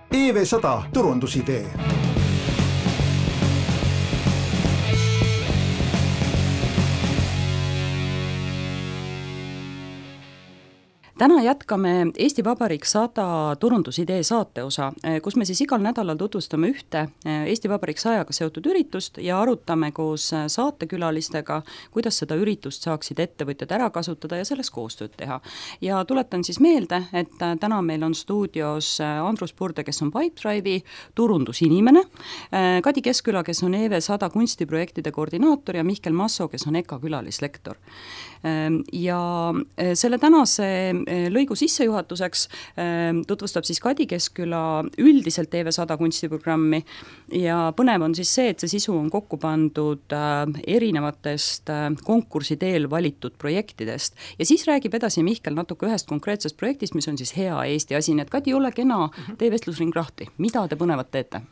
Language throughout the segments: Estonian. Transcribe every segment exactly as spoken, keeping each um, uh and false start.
E V sada turundusidee. Täna jätkame Eesti Vabariik sada turundusidee saateosa, kus me siis igal nädalal tutvustame ühte Eesti Vabariik sajaga seotud üritust ja arutame koos saatekülalistega, kuidas seda üritust saaksid ettevõtjad ära kasutada ja selles koostööd teha. Ja tuletan siis meelde, et täna meil on stuudios Andrus Purde, kes on Pipedrive'i turundusinimene, Kadi Keskküla, kes on E V sada kunstiprojektide koordinaator ja Mihkel Masso, kes on E K A külalislektor. Ja selle tänase lõigu sissejuhatuseks tutvustab siis Kadi Keskküla üldiselt E V sada kunstiprogrammi ja põnev on siis see, et see sisu on kokku pandud erinevatest konkursi teel valitud projektidest ja siis räägib edasi Mihkel natuke ühest konkreetsest projektist, mis on siis Hea Eesti asi, nii et Kadi, ole kena, tee vestlusring lahti, mida te põnevat teete?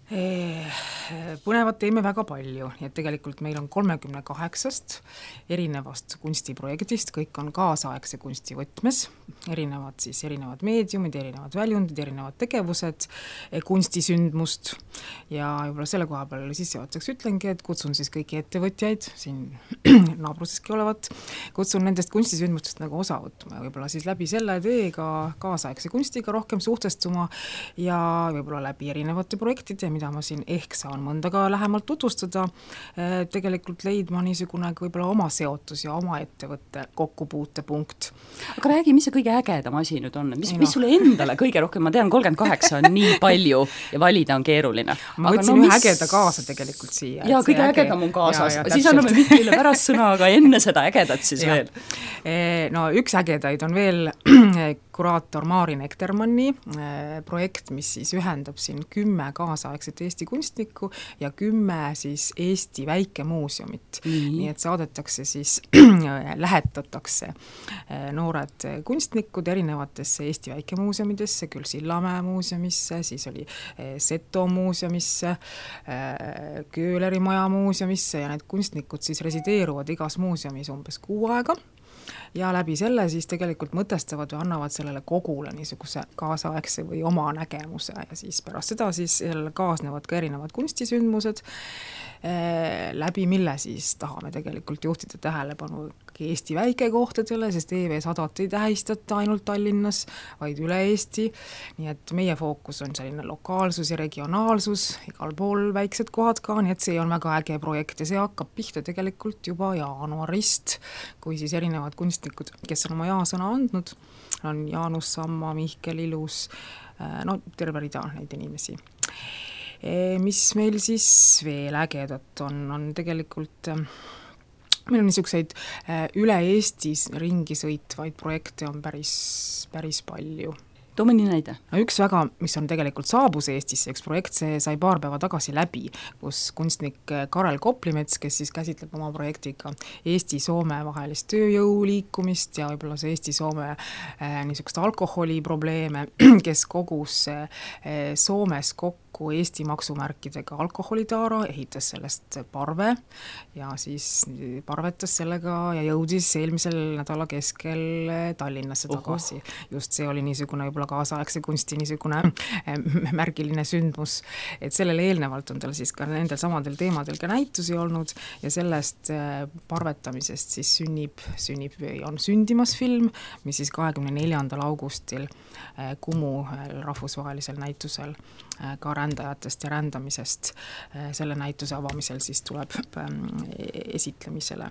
Põnevat teeme väga palju, nii et tegelikult meil on kolmekümne kaheksast erinevast kunstiprojektist, kõik on kaasaegse kunsti võtmes, erinevad siis erinevad meediumid, erinevad väljundid, erinevad tegevused, kunstisündmust ja juba selle koha peal sissejuhatuseks ütlengi, et kutsun siis kõiki ettevõtjaid, siin naabruseski olevat, kutsun nendest kunstisündmustest nagu osa võtma ja võib-olla siis läbi selle teega kaasaegse kunstiga rohkem suhtestuma ja võib-olla läbi erinevate projektide, mida ma siin ehk saan mõnda ka lähemalt tutvustada, tegelikult leidma niisugune võib-olla oma seotus ja oma ettevõtte kokkupuutepunkt. Aga räägi, mis see kõige ägedam asi nüüd on? Mis, mis sulle endale kõige rohkem, ma tean, kolmkümmend kaheksa on nii palju ja valida on keeruline. Ma võtsin no, ühe mis... ägeda kaasa tegelikult siia. Jaa, kõige äge... ägedam on kaasas. Ja, ja, siis anname Mihkile pärast sõna, aga enne seda ägedat siis ja. veel. No üks ägedaid on veel kuraator Marin Ektermanni projekt, mis siis ühendab siin kümme kaasaegset Eesti kunstnikku ja kümme siis Eesti väikemuuseumit. Mm-hmm. Nii et saadetakse siis, lähetatakse noored kunstnikud erinevatesse Eesti väikemuuseumidesse, küll Sillamäe muuseumisse, siis oli Seto muuseumisse, Kööleri maja muuseumisse ja need kunstnikud siis resideeruvad igas muuseumis umbes kuu aega. Ja läbi selle siis tegelikult mõtestavad või annavad sellele kogule niisuguse kaasaegse või oma nägemuse ja siis pärast seda siis kaasnevad ka erinevad kunstisündmused, läbi mille siis tahame tegelikult juhtida tähelepanu Eesti väikekohtadele, sest E V sadat ei tähistata ainult Tallinnas, vaid üle Eesti, nii et meie fookus on selline lokaalsus ja regionaalsus, igal pool väiksed kohad ka, nii et see on väga äge projekt ja see hakkab pihta tegelikult juba jaanuarist, kui siis erinevad kunstnikud, kes on oma jaasõna andnud, on Jaanus Samma, Mihkel Ilus, no terve rida neid inimesi. Mis meil siis veel ägedat on, on tegelikult... Meil on niisugused üle Eestis ringi sõitvaid projekte on päris, päris palju. Too mõni näide. No üks väga, mis on tegelikult saabus Eestisse, üks projekt, see sai paar päeva tagasi läbi, kus kunstnik Karel Koplimets, kes siis käsitleb oma projektiga Eesti-Soome vahelist tööjõu liikumist ja võib-olla see Eesti-Soome äh, niisugust alkoholiprobleeme, kes kogus äh, Soomes kokku Eesti maksumärkidega alkoholitaara, ehitas sellest parve ja siis parvetas sellega ja jõudis eelmisel nädala keskel Tallinnasse tagasi. Oho. Just see oli niisugune võib-olla kaasaegse kunsti niisugune märgiline sündmus, et sellele eelnevalt on tal siis ka nendel samadel teemadel ka näitusi olnud ja sellest parvetamisest siis sünnib, sünnib on sündimas film, mis siis kahekümne neljandal augustil Kumu rahvusvahelisel näitusel ka rändajatest ja rändamisest selle näituse avamisel siis tuleb esitlemisele.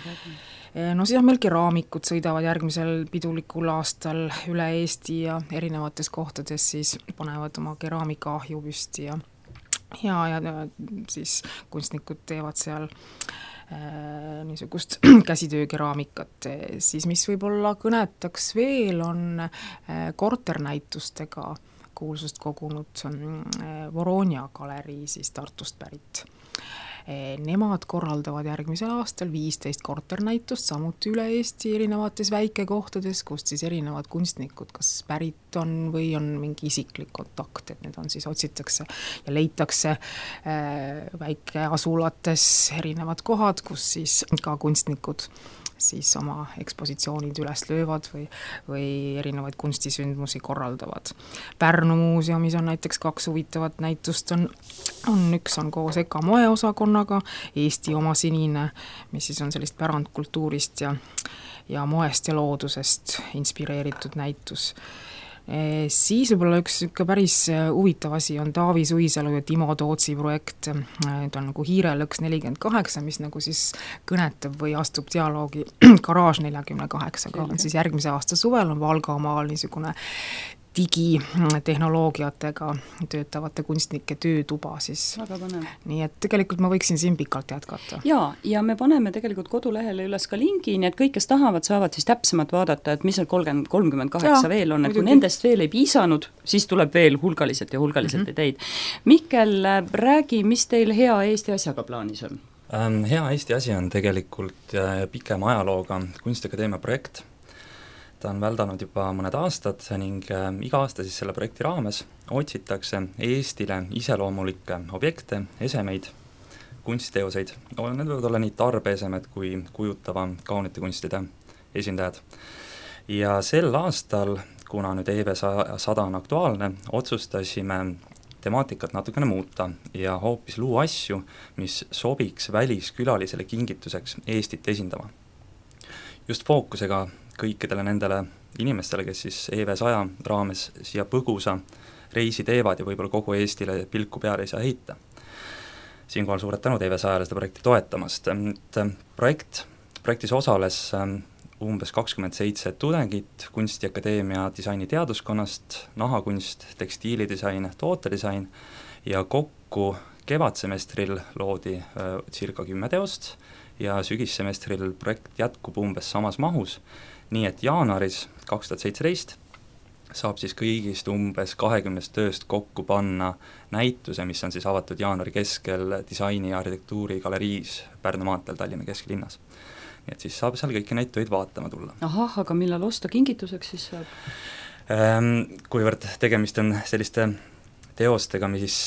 No siis on meil keraamikud sõidavad järgmisel pidulikul aastal üle Eesti ja erinevates kohtades siis panevad oma keraamikaahju püsti ja, ja, ja siis kunstnikud teevad seal äh, niisugust käsitöökeraamikat. Siis mis võib-olla kõnetaks veel on äh, korternäitustega kuulsust kogunud Voronja galerii siis Tartust pärit. Nemad korraldavad järgmisel aastal viisteist korternäitust, samuti üle Eesti erinevates väikekohtades, kust siis erinevad kunstnikud, kas pärit on või on mingi isiklik kontakt, et need on siis otsitakse ja leitakse väikeasulates erinevad kohad, kus siis ka kunstnikud siis oma ekspositsioonid üles löövad või, või erinevaid kunstisündmusi korraldavad. Pärnu muuseumis on näiteks kaks huvitavat näitust, on, on üks on koos Eka moeosakonnaga, Eesti oma sinine, mis siis on sellist pärandkultuurist ja, ja moest ja loodusest inspireeritud näitus. E, siis võib-olla üks ikka päris huvitav asi on Taavi Suisalu ja Timo Tootsi projekt, ta on nagu Hiirelõks nelikümmend kaheksa, mis nagu siis kõnetab või astub dialoogi Garaaž neljakümne kaheksaga, siis järgmise aasta suvel on Valgamaal niisugune digitehnoloogiatega töötavate kunstnike töötuba siis. Väga põnev. Nii et tegelikult ma võiksin siin pikalt jätkata. Jaa, ja me paneme tegelikult kodulehele üles ka lingi, nii et kõik, kes tahavad, saavad siis täpsemalt vaadata, et mis need kolmkümmend, kolmkümmend kaheksa veel on, et kui nendest veel ei piisanud, siis tuleb veel hulgaliselt ja hulgaliselt mm-hmm. ideid. Mihkel, räägi, mis teil hea Eesti asjaga plaanis on? Ähm, hea Eesti asi on tegelikult äh, pikema ajalooga Kunstiakadeemia projekt. Ta on väldanud juba mõned aastad ning äh, iga aasta siis selle projekti raames otsitakse Eestile iseloomulikke objekte, esemeid, kunstiteoseid. Need võivad olla nii tarbeesemed kui kujutava kaunite kunstide esindajad. Ja sel aastal, kuna nüüd E V sada on aktuaalne, otsustasime temaatikat natukene muuta ja hoopis luua asju, mis sobiks väliskülalisele kingituseks Eestit esindama. Just fookusega kõikidele nendele inimestele, kes siis E V saja raames siia põgusa reisi teevad ja võib-olla kogu Eestile pilku peale ei saa heita. Siinkohal suured tänud E V sajale seda projekti toetamast. Projekt, projektis osales umbes kakskümmend seitse tudengit Kunstiakadeemia disaini teaduskonnast, nahakunst, tekstiilidisain, tootedisain ja kokku kevadsemestril loodi äh, circa kümme teost ja sügissemestril projekt jätkub umbes samas mahus. Nii et jaanuaris kaks tuhat seitseteist saab siis kõigist umbes kahekümnest tööst kokku panna näituse, mis on siis avatud jaanuari keskel disaini ja arhitektuuri galeriis Pärnu maanteel Tallinna kesklinnas. Nii et siis saab seal kõiki näitujaid vaatama tulla. Ahah, aga millal osta kingituseks siis saab? Ähm, kuivõrd tegemist on selliste teostega, mis,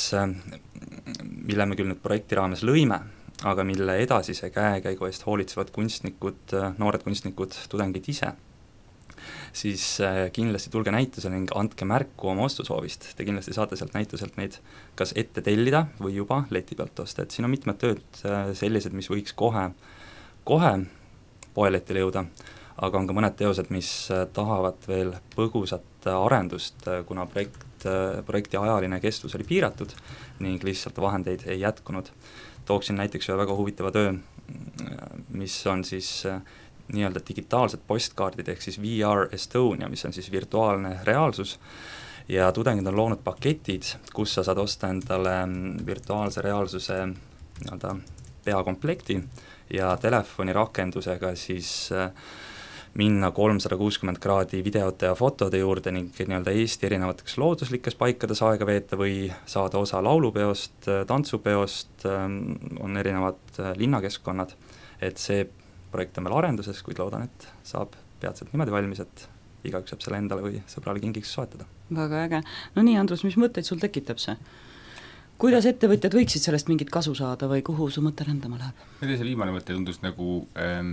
mille me küll nüüd projekti raames lõime, aga mille edasise käekäigu eest hoolitsevad kunstnikud, noored kunstnikud, tudengid ise, siis kindlasti tulge näitusele ning andke märku oma ostusoovist. Te kindlasti saate sealt näituselt neid kas ette tellida või juba leti pealt osta, et siin on mitmed tööd sellised, mis võiks kohe, kohe poeletile jõuda, aga on ka mõned teosed, mis tahavad veel põgusat arendust, kuna projekt, projekti ajaline kestus oli piiratud ning lihtsalt vahendeid ei jätkunud. Tooksin näiteks ühe väga huvitava töö, mis on siis nii-öelda digitaalsed postkaardid ehk siis V R Estonia, mis on siis virtuaalne reaalsus ja tudengid on loonud paketid, kus sa saad osta endale virtuaalse reaalsuse nii-öelda peakomplekti ja telefoni rakendusega siis minna kolmsada kuuskümmend kraadi videote ja fotode juurde ning nii-öelda Eesti erinevateks looduslikes paikades aega veeta või saada osa laulupeost, tantsupeost, on erinevad linnakeskkonnad, et see projekt on meil arenduses, kuid loodan, et saab peatselt niimoodi valmis, et igaüks saab selle endale või sõbrale kingiks soetada. Väga äge. No nii, Andrus, mis mõtteid sul tekitab see? Kuidas ettevõtjad võiksid sellest mingit kasu saada või kuhu su mõte rändama läheb? See viimane mõte tundus nagu ähm,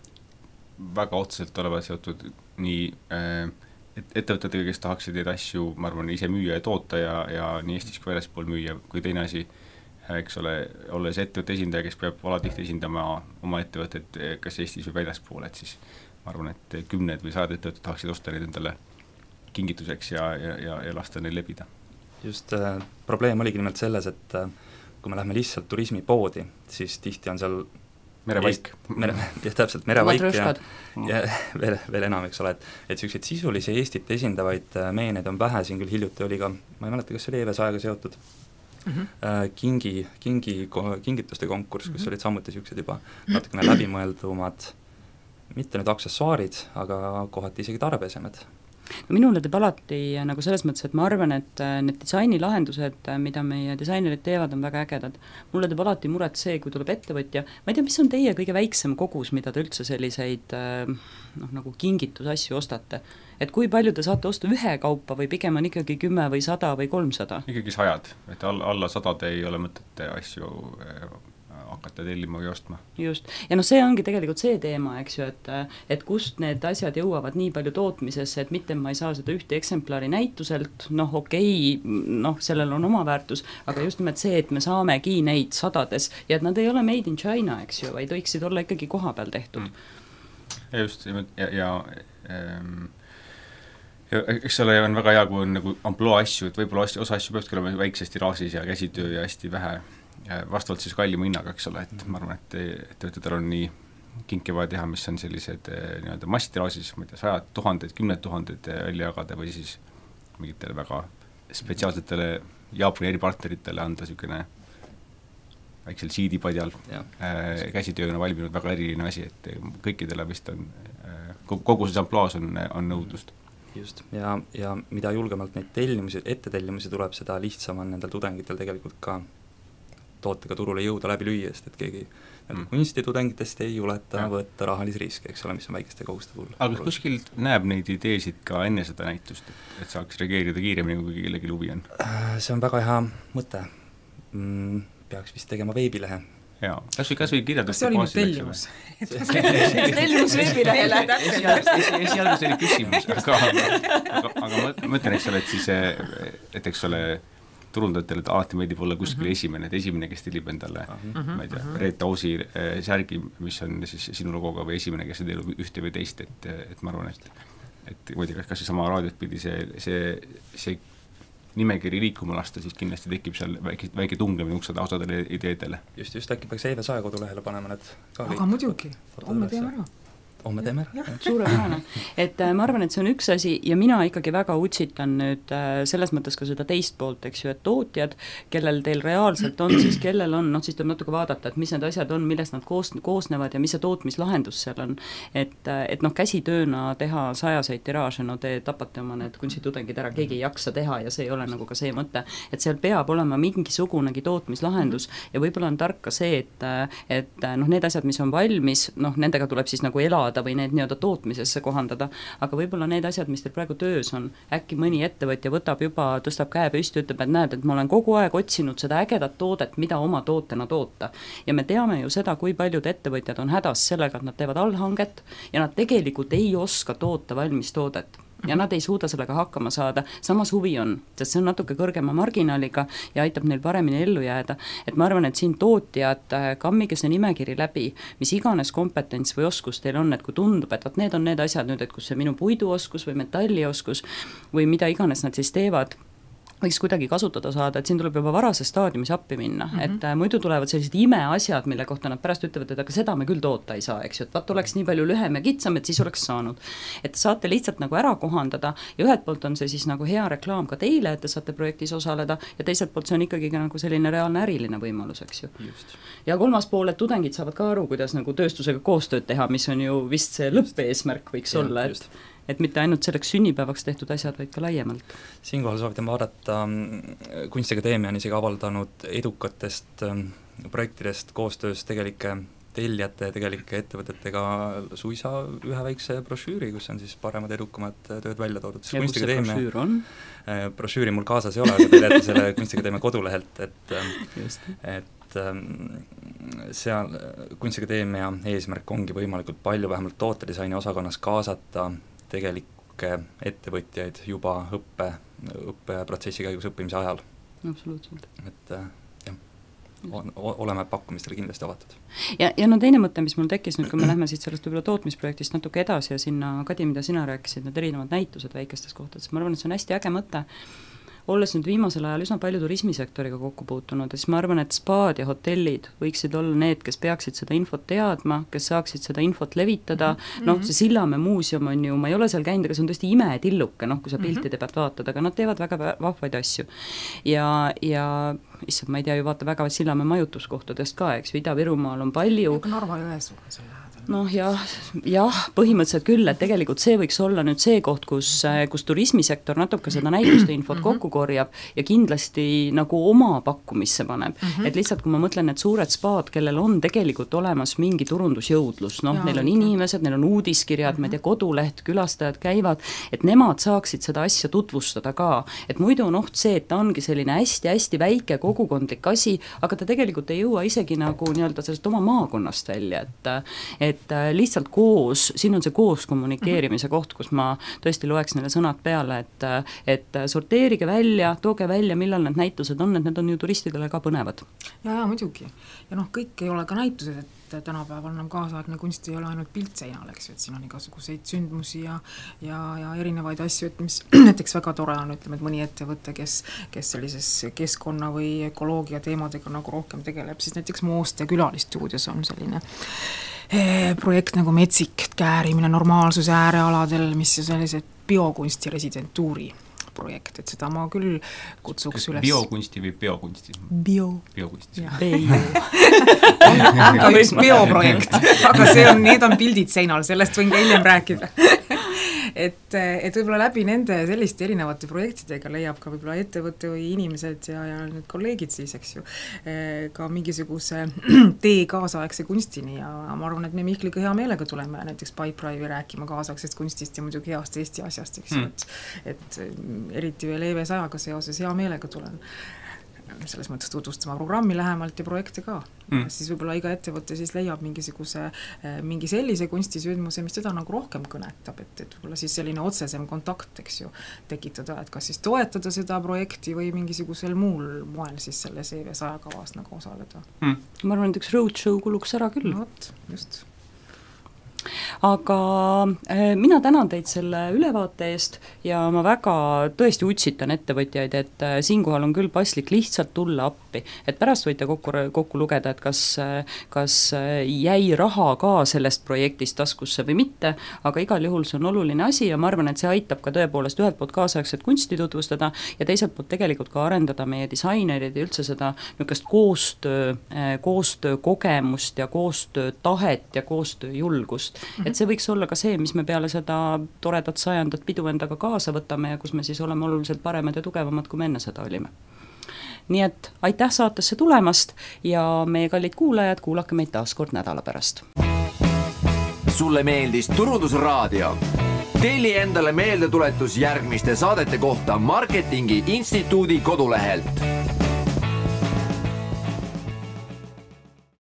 väga otseselt oleva seotud nii äh, ettevõtetega, kes tahaksid neid asju, ma arvan, ise müüa ja toota ja, ja nii Eestis kui väljaspool müüa, kui teine asi, eks ole, olles ettevõtte esindaja, kes peab alatihti esindama oma ettevõtet kas Eestis või väljaspool, et siis ma arvan, et kümned või sajad ettevõtted tahaksid osta neid endale kingituseks ja, ja, ja, ja lasta neil lebida. Just äh, probleem oligi nimelt selles, et äh, kui me lähme lihtsalt turismipoodi, siis tihti on seal merevaik. Mere, jah, täpselt, merevaik ja, ja veel, veel enam, eks ole, et, et selliseid sisulisi Eestit esindavaid meeneid on vähe, siin küll hiljuti oli ka, ma ei mäleta, kas see oli E V sajaga seotud, mm-hmm. äh, kingi, kingi, kingituste konkurss, kus mm-hmm. olid samuti sellised juba natukene läbimõeldumad, mitte nüüd aksessuaarid, aga kohati isegi tarbeesemed. No minule teeb alati nagu selles mõttes, et ma arvan, et need disainilahendused, mida meie disainerid teevad, on väga ägedad. Mulle teeb alati muret see, kui tuleb ettevõtja, ma ei tea, mis on teie kõige väiksem kogus, mida te üldse selliseid noh, nagu kingitusasju ostate? Et kui palju te saate osta ühe kaupa või pigem on ikkagi kümme või sada või kolmsada? Ikkagi sajad, et alla, alla sadade ei ole mõtet asju hakata tellima või ostma. Just, ja noh, see ongi tegelikult see teema, eks ju, et et kust need asjad jõuavad nii palju tootmisesse, et mitte ma ei saa seda ühte eksemplari näituselt, noh okei okay,, noh, sellel on oma väärtus, aga just nimelt see, et me saamegi neid sadades ja et nad ei ole made in China, eks ju, vaid võiksid olla ikkagi koha peal tehtud mm.. ja just, ja, ja ähm, ja eks ole, on väga hea, kui on nagu amploa asju, et võib-olla osa asju peabki olema väiksesti raasis ja käsitöö ja hästi vähe, vastavalt siis kallima hinnaga, eks ole, et ma arvan, et ettevõtetel on nii kinke vaja teha, mis on sellised nii-öelda mastiraasis, ma ei tea, sajad, tuhanded, kümned tuhanded välja jagada või siis mingitele väga spetsiaalsetele Jaapani eripartneritele anda niisugune väiksel siidipadjal äh, käsitööna valminud väga eriline asi, et kõikidele vist on äh, kogu see amploas on, on nõudlust. Just, ja, ja mida julgemalt neid tellimusi, ette tellimusi tuleb, seda lihtsam on nendel tudengitel tegelikult ka tootega turule jõuda läbi lüüa, sest et keegi mm. kunstitudengitest ei juleta ja. võtta rahalisriske, eks ole, mis on väikeste koguste puhul. aga kas kuskilt näeb neid ideesid ka enne seda näitust, et, et saaks reageerida kiiremini, kui kellelgi huvi on? See on väga hea mõte mm,, peaks vist tegema veebilehe. jaa, kas või, kas või kirjeldust kas see oli nüüd tellimus? tellimus veebilehele. esialgu see oli küsimus, aga, aga, aga ma mõtlen, eks ole, et siis, et eks ole, turundajatele alati meeldib olla kuskil uh-huh. esimene, et esimene, kes tellib endale uh-huh. ma ei tea, Reet Ausi särgi, mis on siis sinu logoga või esimene, kes on teinud ühte või teist, et, et ma arvan, et et ma ei tea, kas see sama raadiot pidi see, see, see nimekiri liikuma lasta, siis kindlasti tekib seal väike, väike tunglemine uksade osadele ideedele. Just, just äkki peaks Eeve Sae kodulehele panema need ka aga kõik. Muidugi, homme teeme ära. homme teeme ära. Suurepärane. Et äh, ma arvan, et see on üks asi ja mina ikkagi väga utsitan nüüd äh, selles mõttes ka seda teist poolt, eks ju, et tootjad, kellel teil reaalselt on, siis kellel on, noh siis tuleb natuke vaadata, et mis need asjad on, millest nad koos, koosnevad ja mis see tootmislahendus seal on. Et, et noh, käsitööna teha sajaseid tiraaže, no te tapate oma need kunstitudengid ära, keegi ei jaksa teha ja see ei ole nagu ka see mõte, et seal peab olema mingisugunegi tootmislahendus ja võib-olla on tark ka see, et, et noh, need asjad, mis on valmis, noh, nendega tuleb siis nagu elada või need nii-öelda tootmisesse kohandada, aga võib-olla need asjad, mis teil praegu töös on, äkki mõni ettevõtja võtab juba, tõstab käe püsti, ütleb, et näed, et ma olen kogu aeg otsinud seda ägedat toodet, mida oma tootena toota. Ja me teame ju seda, kui paljud ettevõtjad on hädas sellega, et nad teevad allhanget ja nad tegelikult ei oska toota valmis toodet. Ja nad ei suuda sellega hakkama saada, samas huvi on, sest see on natuke kõrgema marginaaliga ja aitab neil paremini ellu jääda. Et ma arvan, et siin tootjad, kammige see nimekiri läbi, mis iganes kompetents või oskus teil on, et kui tundub, et need on need asjad nüüd, et kus see minu puiduoskus või metallioskus või mida iganes nad siis teevad, võiks kuidagi kasutada saada, et siin tuleb juba varase staadiumis appi minna, mm -hmm. et äh, muidu tulevad sellised imeasjad, mille kohta nad pärast ütlevad, et aga seda me küll toota ei saa, eks ju, et vaat oleks nii palju lühem ja kitsam, et siis oleks saanud. Et saate lihtsalt nagu ära kohandada ja ühelt poolt on see siis nagu hea reklaam ka teile, et te saate projektis osaleda ja teiselt poolt see on ikkagi ka nagu selline reaalne äriline võimalus, eks ju. Just. Ja kolmas pool, et tudengid saavad ka aru, kuidas nagu tööstusega koostööd teha, mis on ju vist see lõppeesmärk võiks ja, olla, et et mitte ainult selleks sünnipäevaks tehtud asjad, vaid ka laiemalt. Siinkohal soovitan vaadata, Kunstiakadeemia on isegi avaldanud edukatest projektidest koostöös tegelike tellijate ja tegelike ettevõtetega suisa ühe väikse brošüüri, kus on siis paremad edukamad tööd välja toodud. Ja kus see brošüür on? Brošüüri mul kaasas ei ole, aga te teate selle Kunstiakadeemia kodulehelt, et, et seal Kunstiakadeemia eesmärk ongi võimalikult palju vähemalt tootedisaini osakonnas kaasata tegelikke ettevõtjaid juba õppe, õppeprotsessi käigus õppimise ajal. Absoluutselt. Et jah, oleme pakkumistele kindlasti avatud. Ja, ja no teine mõte, mis mul tekkis nüüd, kui me lähme siit sellest võib-olla tootmisprojektist natuke edasi ja sinna, Kadi, mida sina rääkisid, need erinevad näitused väikestes kohtades, ma arvan, et see on hästi äge mõte. Olles nüüd viimasel ajal üsna palju turismisektoriga kokku puutunud, siis ma arvan, et spaad ja hotellid võiksid olla need, kes peaksid seda infot teadma, kes saaksid seda infot levitada, mm-hmm. noh, see Sillamäe muuseum on ju, ma ei ole seal käinud, aga see on tõesti imetilluke, noh, kui sa piltide pealt vaatad, aga nad teevad väga vahvaid asju. Ja, ja issand, ma ei tea ju vaata väga Sillamäe majutuskohtadest ka, eks ju, Ida-Virumaal on palju. Narva Jõesuu on seal lähedal. noh jah, jah, põhimõtteliselt küll, et tegelikult see võiks olla nüüd see koht, kus, kus turismisektor natuke seda näituste infot mm -hmm. kokku korjab ja kindlasti nagu oma pakkumisse paneb mm. -hmm. et lihtsalt, kui ma mõtlen, et suured spaad, kellel on tegelikult olemas mingi turundusjõudlus, noh, neil on inimesed, neil on uudiskirjad mm, -hmm. ma ei tea, koduleht, külastajad käivad, et nemad saaksid seda asja tutvustada ka, et muidu on oht see, et ta ongi selline hästi-hästi väike kogukondlik asi, aga ta tegelikult ei jõua isegi nagu nii-öelda sellest oma maakonnast välja, et et lihtsalt koos, siin on see koos kommunikeerimise koht, kus ma tõesti loeks neile sõnad peale, et et sorteerige välja, tooge välja, millal need näitused on, et need on ju turistidele ka põnevad. Ja, ja muidugi. Ja noh, kõik ei ole ka näitused, et tänapäeval enam kaasaegne kunst ei ole ainult pilt seinal, eks ju, et siin on igasuguseid sündmusi ja, ja, ja erinevaid asju, et mis näiteks väga tore on, ütleme, et mõni ettevõte, kes, kes sellises keskkonna või ökoloogia teemadega nagu rohkem tegeleb, siis näiteks Mooste külalistuudios on selline projekt nagu metsik käärimine normaalsuse äärealadel, mis on sellised biokunsti residentuuri projekt, et seda ma küll kutsuks üles. Biokunsti või biokunsti? Bio. Biokunsti. on ka üks bioprojekt, aga see on, need on pildid seinal, sellest võin ka hiljem rääkida. et, et võib-olla läbi nende selliste erinevate projektidega leiab ka võib-olla ettevõtte või inimesed ja, ja need kolleegid siis, eks ju, ka mingisuguse tee kaasaegse kunstini ja ma arvan, et me Mihkliga hea meelega tuleme näiteks Pipedrive'i rääkima kaasaegsest kunstist ja muidugi heast Eesti asjast, eks ju, et, et eriti veel E V sajaga seoses hea meelega tulen selles mõttes tutvustama programmi lähemalt ja projekte ka mm.. siis võib-olla iga ettevõte siis leiab mingisuguse, mingi sellise kunstisündmuse, mis teda nagu rohkem kõnetab, et, et võib-olla siis selline otsesem kontakt, eks ju, tekitada, et kas siis toetada seda projekti või mingisugusel muul moel siis selles E V saja kavas nagu osaleda mm.. ma arvan, et üks roadshow kuluks ära küll. No, võt, just. Aga äh, mina tänan teid selle ülevaate eest ja ma väga tõesti utsitan ettevõtjaid, et äh, siinkohal on küll paslik lihtsalt tulla appi, et pärast võite kokku, kokku lugeda, et kas, kas jäi raha ka sellest projektist taskusse või mitte, aga igal juhul see on oluline asi ja ma arvan, et see aitab ka tõepoolest ühelt poolt kaasaegset kunsti tutvustada ja teiselt poolt tegelikult ka arendada meie disainerid ja üldse seda niisugust koostöö, koostöökogemust ja koostöötahet ja koostööjulgust. Mm-hmm. Et see võiks olla ka see, mis me peale seda toredat sajandat pidu endaga kaasa võtame ja kus me siis oleme oluliselt paremad ja tugevamad, kui me enne seda olime. Nii et aitäh saatesse tulemast ja meie kallid kuulajad, kuulake meid taas kord nädala pärast. Sulle meeldis Turundusraadio? Telli endale meeldetuletus järgmiste saadete kohta Marketingi Instituudi kodulehelt.